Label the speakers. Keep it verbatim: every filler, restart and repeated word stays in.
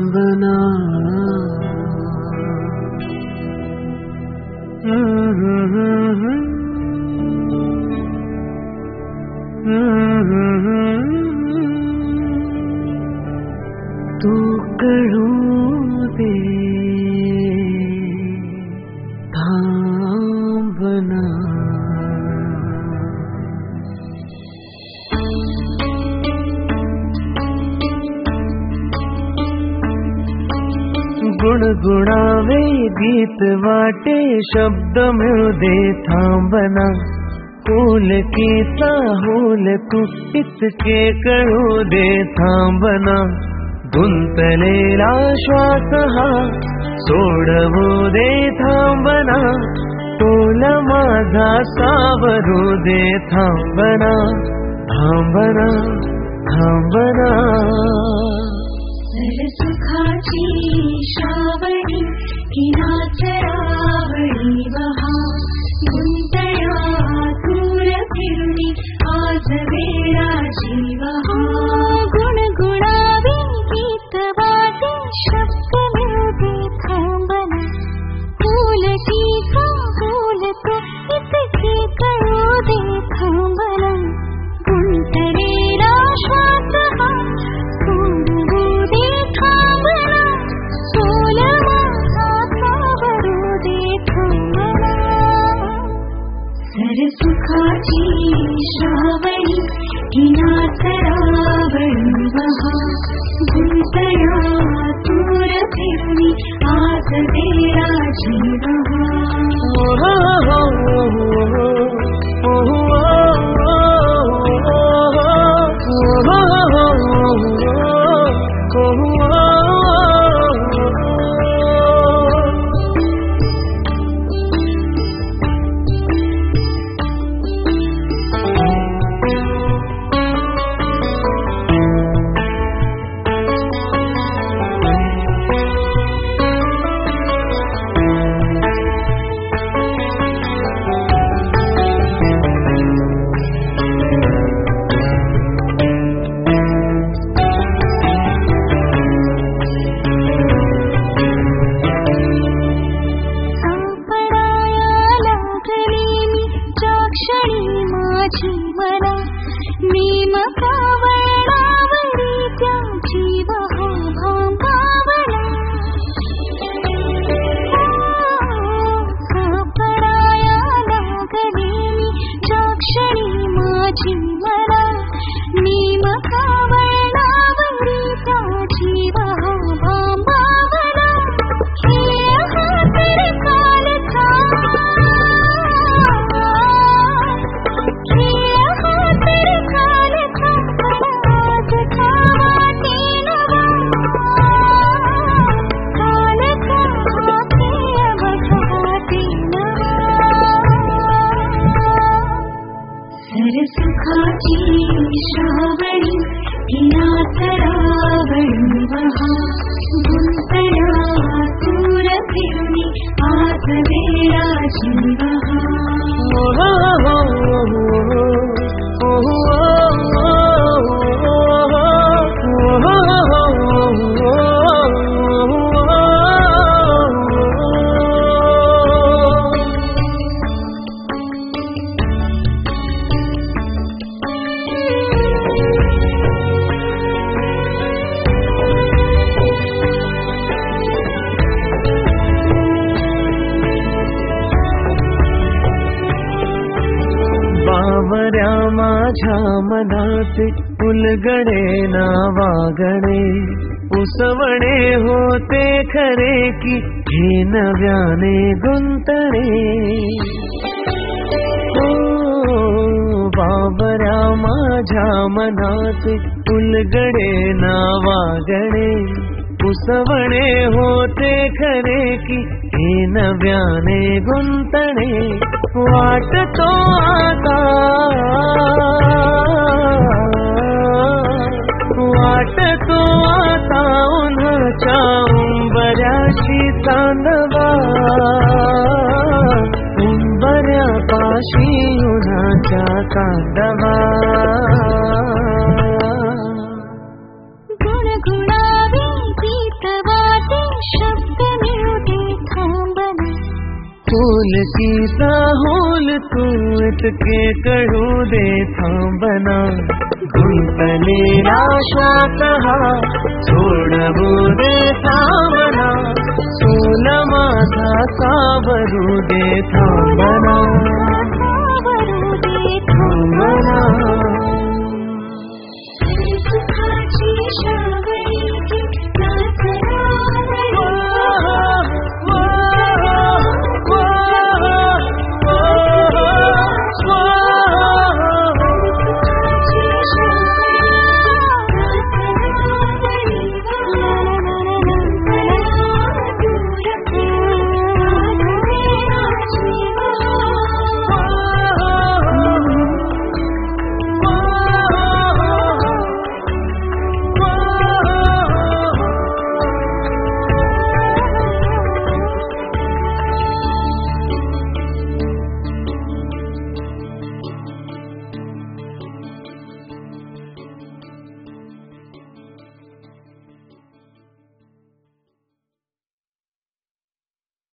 Speaker 1: बना तू करू दे धाम बना गुणगुणावे गीत वाटे शब्द मिळदे थांबना फूल की साहूल तू इतके कळू दे थांबना गुंतलेला श्वास हा सोडवू दे थांबना तोल माझा सावरू दे थांबना थांबना थांबना
Speaker 2: सुखाची श्रावणी किनाचरावळी वहा गुंतया दूर फिरुनी आज वेळाची वहा गुणगुणावे गीत वाटे शब्द मिळते थांबना फूल की फूल तो इतके कळू दे थांबना गुंतलेला श्वास हा सुखाची श्रावणी किनाचरावळी वहा गुंतया दूर फिरुनी आज वेळाची सुखाची श्रावणी किनाचरावळी वहा गुंतया दूर फिरुनी आज वेळाची
Speaker 1: बावऱ्या माझ्या मनाचे उलगडे ना वागणे उसवणे होते खरे की हे नव्याने गुंतणे ओ बावऱ्या माझ्या मनाचे उलगडे ना वागणे उसवणे होते खरे की हे नव्याने गुंतणे वाटतो आता वाटतो आता उन्हाच्या उंबऱ्याशी चांदवा उंबऱ्यापाशी उन्हाच्या चांदवा
Speaker 2: गुणगुणावे गीत
Speaker 1: फूल की साहूल तू इतके कळू दे थांबना गुंतलेला श्वास हा सोडवू दे थांबना सोल माझा सावरू दे थांबना थांबना